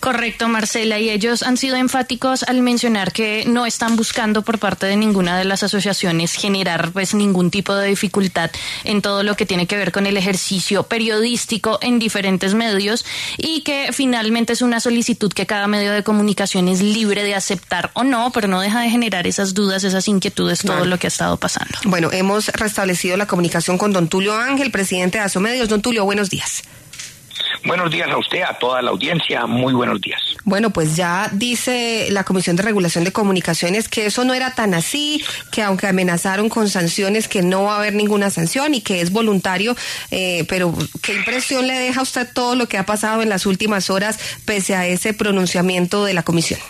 Correcto, Marcela, y ellos han sido enfáticos al mencionar que no están buscando por parte de ninguna de las asociaciones generar pues ningún tipo de dificultad en todo lo que tiene que ver con el ejercicio periodístico en diferentes medios, y que finalmente es una solicitud que cada medio de comunicación es libre de aceptar o no, pero no deja de generar esas dudas, esas inquietudes, todo lo que ha estado pasando. Bueno, hemos restablecido la comunicación con don Tulio Ángel, presidente de Asomedios. Don Tulio, buenos días. Buenos días a usted, a toda la audiencia, muy buenos días. Bueno, pues ya dice la Comisión de Regulación de Comunicaciones que eso no era tan así, que aunque amenazaron con sanciones, que no va a haber ninguna sanción y que es voluntario, pero ¿qué impresión le deja a usted todo lo que ha pasado en las últimas horas pese a ese pronunciamiento de la Comisión?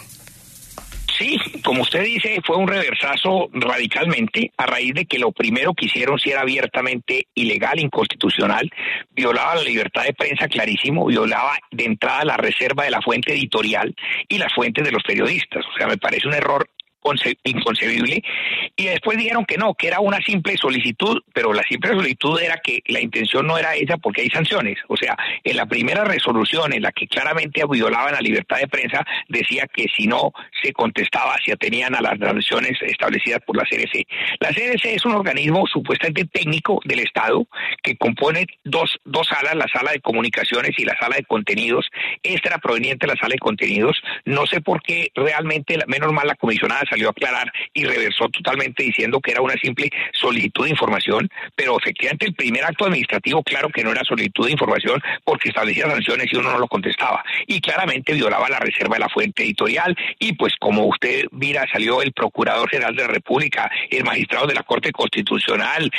Sí, como usted dice, fue un reversazo radicalmente a raíz de que lo primero que hicieron sí era abiertamente ilegal, inconstitucional, violaba la libertad de prensa clarísimo, violaba de entrada la reserva de la fuente editorial y las fuentes de los periodistas. O sea, me parece un error inconcebible, y después dijeron que no, que era una simple solicitud, pero la simple solicitud era que la intención no era esa porque hay sanciones. O sea, en la primera resolución en la que claramente violaban la libertad de prensa, decía que si no se contestaba, se atenían a las sanciones establecidas por la CNC. La CNC es un organismo supuestamente técnico del Estado que compone dos salas, la sala de comunicaciones y la sala de contenidos. Esta era proveniente de la sala de contenidos. No sé por qué realmente, menos mal la comisionada salió a aclarar y reversó totalmente diciendo que era una simple solicitud de información, pero efectivamente el primer acto administrativo, claro que no era solicitud de información porque establecía sanciones y uno no lo contestaba, y claramente violaba la reserva de la fuente editorial. Y pues como usted mira, salió el Procurador General de la República, el magistrado de la Corte Constitucional,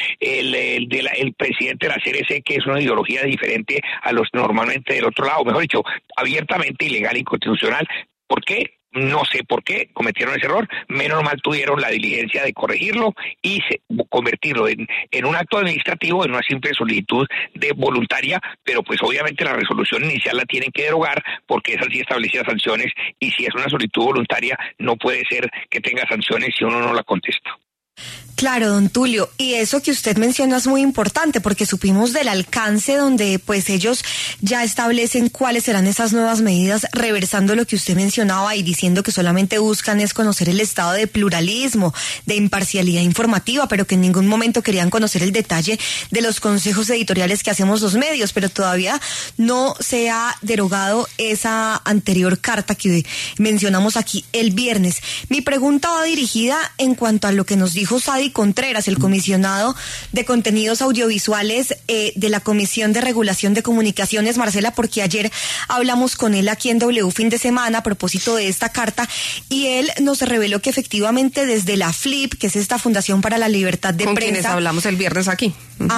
el presidente de la CNC, que es una ideología diferente a los normalmente del otro lado, mejor dicho, abiertamente ilegal e inconstitucional. ¿Por qué? No sé por qué cometieron ese error, menos mal tuvieron la diligencia de corregirlo y convertirlo en un acto administrativo, en una simple solicitud de voluntaria, pero pues obviamente la resolución inicial la tienen que derogar porque esa sí establecía sanciones, y si es una solicitud voluntaria no puede ser que tenga sanciones si uno no la contesta. Claro, don Tulio, y eso que usted menciona es muy importante porque supimos del alcance donde pues ellos ya establecen cuáles serán esas nuevas medidas, reversando lo que usted mencionaba y diciendo que solamente buscan es conocer el estado de pluralismo, de imparcialidad informativa, pero que en ningún momento querían conocer el detalle de los consejos editoriales que hacemos los medios, pero todavía no se ha derogado esa anterior carta que mencionamos aquí el viernes. Mi pregunta va dirigida en cuanto a lo que nos dijo Sadi Contreras, el comisionado de contenidos audiovisuales de la Comisión de Regulación de Comunicaciones, Marcela, porque ayer hablamos con él aquí en W Fin de Semana a propósito de esta carta, y él nos reveló que efectivamente desde la FLIP, que es esta Fundación para la Libertad de Prensa, con quienes hablamos el viernes aquí,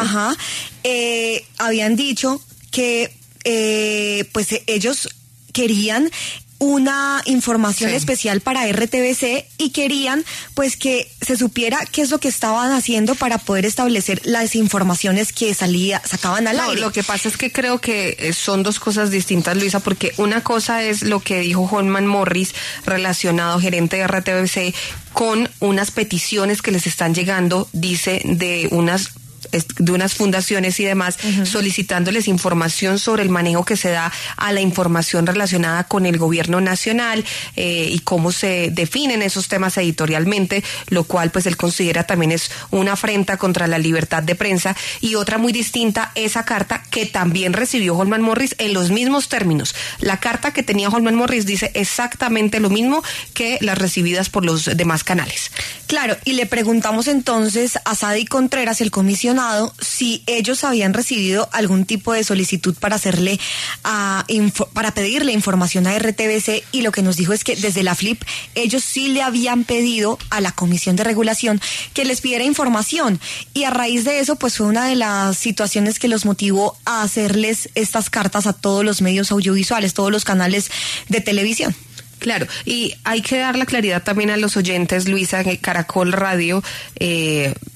habían dicho que pues ellos querían una información especial para RTBC y querían pues que se supiera qué es lo que estaban haciendo para poder establecer las informaciones que sacaban al aire. Lo que pasa es que creo que son dos cosas distintas, Luisa, porque una cosa es lo que dijo Holman Morris, relacionado, gerente de RTBC, con unas peticiones que les están llegando, dice, de unas fundaciones y demás, solicitándoles información sobre el manejo que se da a la información relacionada con el gobierno nacional y cómo se definen esos temas editorialmente, lo cual pues él considera también es una afrenta contra la libertad de prensa. Y otra muy distinta, esa carta que también recibió Holman Morris en los mismos términos. La carta que tenía Holman Morris dice exactamente lo mismo que las recibidas por los demás canales. Claro, y le preguntamos entonces a Sadi Contreras, el comisionado, si ellos habían recibido algún tipo de solicitud para hacerle para pedirle información a RTBC, y lo que nos dijo es que desde la FLIP ellos sí le habían pedido a la Comisión de Regulación que les pidiera información, y a raíz de eso pues fue una de las situaciones que los motivó a hacerles estas cartas a todos los medios audiovisuales, todos los canales de televisión. Claro, y hay que dar la claridad también a los oyentes, Luisa, que Caracol Radio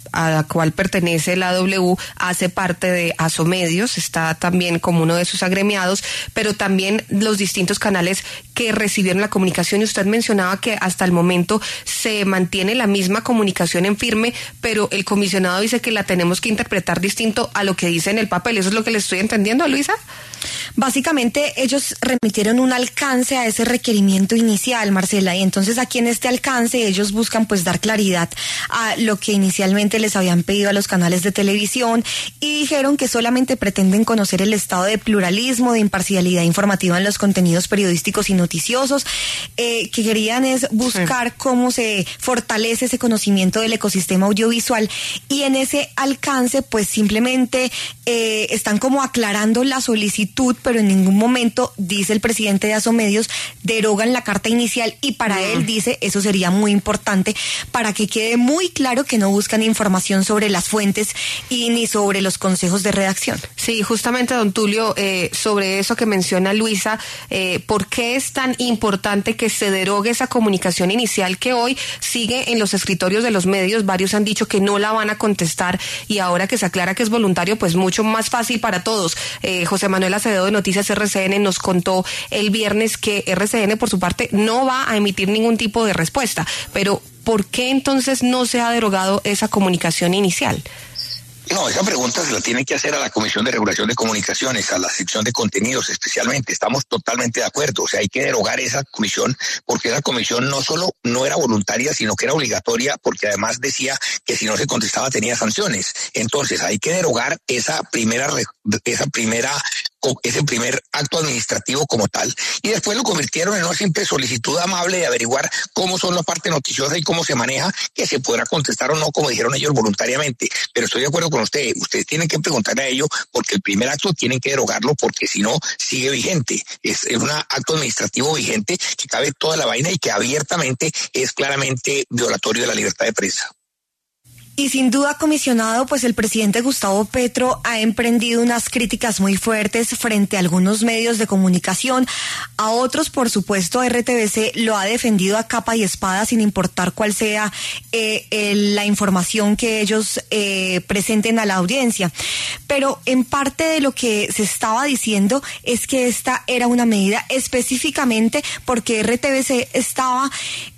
a la cual pertenece la W, hace parte de Asomedios, está también como uno de sus agremiados, pero también los distintos canales que recibieron la comunicación. Y usted mencionaba que hasta el momento se mantiene la misma comunicación en firme, pero el comisionado dice que la tenemos que interpretar distinto a lo que dice en el papel. ¿Eso es lo que le estoy entendiendo, Luisa? Básicamente ellos remitieron un alcance a ese requerimiento inicial, Marcela, y entonces aquí en este alcance ellos buscan pues dar claridad a lo que inicialmente les habían pedido a los canales de televisión y dijeron que solamente pretenden conocer el estado de pluralismo, de imparcialidad informativa en los contenidos periodísticos y noticiosos, que querían es buscar cómo se fortalece ese conocimiento del ecosistema audiovisual, y en ese alcance pues simplemente están como aclarando la solicitud, pero en ningún momento, dice el presidente de Asomedios, derogan la carta inicial, y para él, dice, eso sería muy importante para que quede muy claro que no buscan información sobre las fuentes y ni sobre los consejos de redacción. Sí, justamente, don Tulio, sobre eso que menciona Luisa, ¿por qué es tan importante que se derogue esa comunicación inicial que hoy sigue en los escritorios de los medios? Varios han dicho que no la van a contestar, y ahora que se aclara que es voluntario, pues mucho más fácil para todos. José Manuel Acevedo de Noticias RCN nos contó el viernes que RCN por su parte no va a emitir ningún tipo de respuesta, pero ¿por qué entonces no se ha derogado esa comunicación inicial? No, esa pregunta se la tiene que hacer a la Comisión de Regulación de Comunicaciones, a la sección de contenidos especialmente. Estamos totalmente de acuerdo. O sea, hay que derogar esa comisión, porque esa comisión no solo no era voluntaria, sino que era obligatoria, porque además decía que si no se contestaba tenía sanciones. Entonces, hay que derogar ese primer acto administrativo como tal, y después lo convirtieron en una simple solicitud amable de averiguar cómo son la parte noticiosa y cómo se maneja, que se podrá contestar o no, como dijeron ellos, voluntariamente. Pero estoy de acuerdo con ustedes tienen que preguntarle a ellos, porque el primer acto tienen que derogarlo, porque si no, sigue vigente. Es un acto administrativo vigente que cabe toda la vaina y que abiertamente es claramente violatorio de la libertad de prensa. Y sin duda, comisionado, pues el presidente Gustavo Petro ha emprendido unas críticas muy fuertes frente a algunos medios de comunicación. A otros, por supuesto, RTBC lo ha defendido a capa y espada sin importar cuál sea la información que ellos presenten a la audiencia. Pero en parte de lo que se estaba diciendo es que esta era una medida específicamente porque RTBC estaba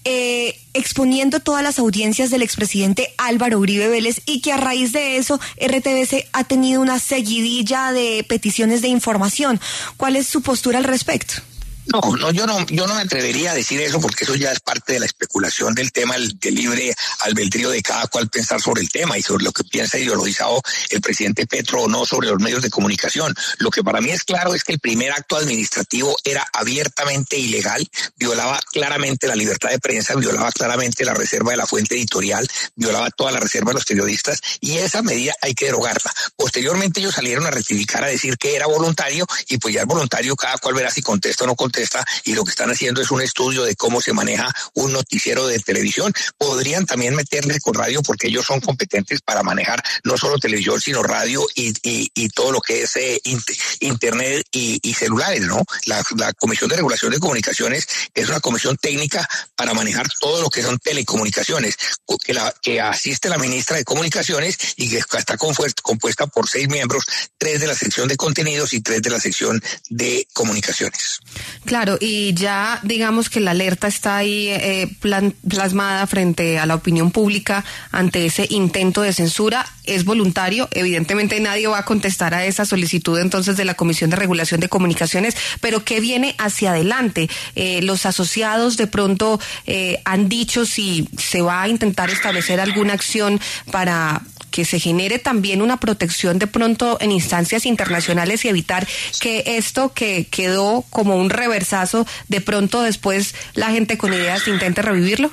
exponiendo todas las audiencias del expresidente Álvaro Uribe Vélez, y que a raíz de eso RTBC ha tenido una seguidilla de peticiones de información. ¿Cuál es su postura al respecto? No, yo no me atrevería a decir eso, porque eso ya es parte de la especulación del tema, del libre albedrío de cada cual pensar sobre el tema y sobre lo que piensa ideologizado el presidente Petro o no sobre los medios de comunicación. Lo que para mí es claro es que el primer acto administrativo era abiertamente ilegal, violaba claramente la libertad de prensa, violaba claramente la reserva de la fuente editorial, violaba toda la reserva de los periodistas, y esa medida hay que derogarla. Posteriormente ellos salieron a rectificar, a decir que era voluntario, y pues ya es voluntario, cada cual verá si contesta o no contesta, y lo que están haciendo es un estudio de cómo se maneja un noticiero de televisión. Podrían también meterle con radio, porque ellos son competentes para manejar no solo televisión, sino radio y todo lo que es internet y celulares, ¿no? La Comisión de Regulación de Comunicaciones es una comisión técnica para manejar todo lo que son telecomunicaciones, que asiste la ministra de Comunicaciones, y que está compuesta por 6 miembros, 3 de la sección de contenidos y 3 de la sección de comunicaciones. Claro, y ya digamos que la alerta está ahí plasmada frente a la opinión pública ante ese intento de censura. Es voluntario, evidentemente nadie va a contestar a esa solicitud entonces de la Comisión de Regulación de Comunicaciones, pero ¿qué viene hacia adelante? Los asociados de pronto han dicho si se va a intentar establecer alguna acción para que se genere también una protección de pronto en instancias internacionales y evitar que esto que quedó como un reversazo, de pronto después la gente con ideas intente revivirlo.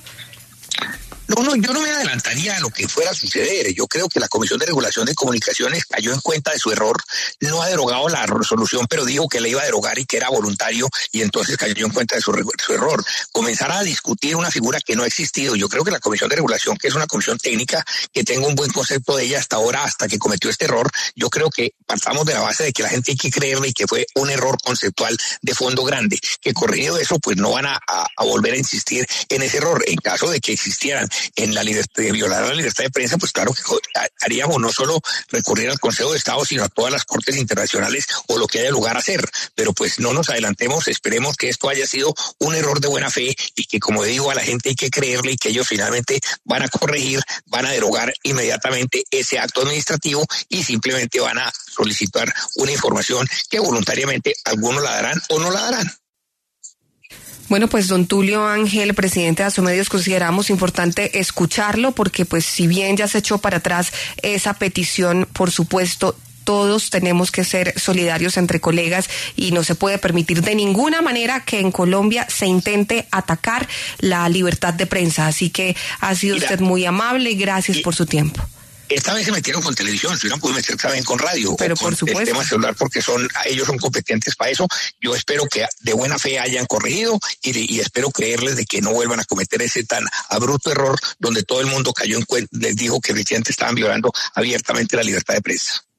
No, yo no me adelantaría a lo que fuera a suceder. Yo creo que la Comisión de Regulación de Comunicaciones cayó en cuenta de su error, no ha derogado la resolución, pero dijo que la iba a derogar y que era voluntario, y entonces cayó en cuenta de su error. Comenzará a discutir una figura que no ha existido. Yo creo que la Comisión de Regulación, que es una comisión técnica, que tengo un buen concepto de ella hasta ahora, hasta que cometió este error, yo creo que partamos de la base de que la gente hay que creerle y que fue un error conceptual de fondo grande, que corrigido eso, pues no van a volver a insistir en ese error. En caso de que existieran en la libertad, de violar la libertad de prensa, pues claro que haríamos no solo recurrir al Consejo de Estado, sino a todas las cortes internacionales o lo que haya lugar a hacer. Pero pues no nos adelantemos, esperemos que esto haya sido un error de buena fe y que, como digo, a la gente hay que creerle y que ellos finalmente van a corregir, van a derogar inmediatamente ese acto administrativo y simplemente van a solicitar una información que voluntariamente algunos la darán o no la darán. Bueno, pues don Tulio Ángel, presidente de Asomedios, consideramos importante escucharlo porque pues si bien ya se echó para atrás esa petición, por supuesto, todos tenemos que ser solidarios entre colegas y no se puede permitir de ninguna manera que en Colombia se intente atacar la libertad de prensa. Así que ha sido usted muy amable y gracias por su tiempo. Esta vez se metieron con televisión, si hubieran podido meter también con radio, pero o con por supuesto el tema celular, porque ellos son competentes para eso. Yo espero que de buena fe hayan corregido y espero creerles de que no vuelvan a cometer ese tan abrupto error donde todo el mundo cayó en cuenta, les dijo que efectivamente estaban violando abiertamente la libertad de prensa.